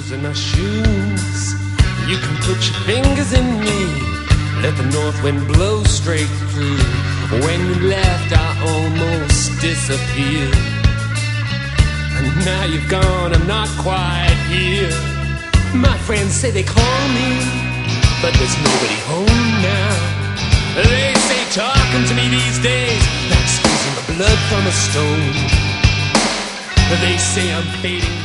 in my shoes. You can put your fingers in me, let the north wind blow straight through. When you left, I almost disappeared, and now you've gone, I'm not quite here. My friends say they call me, but there's nobody home now. They say talking to me these days like squeezing the blood from a stone. They say I'm fading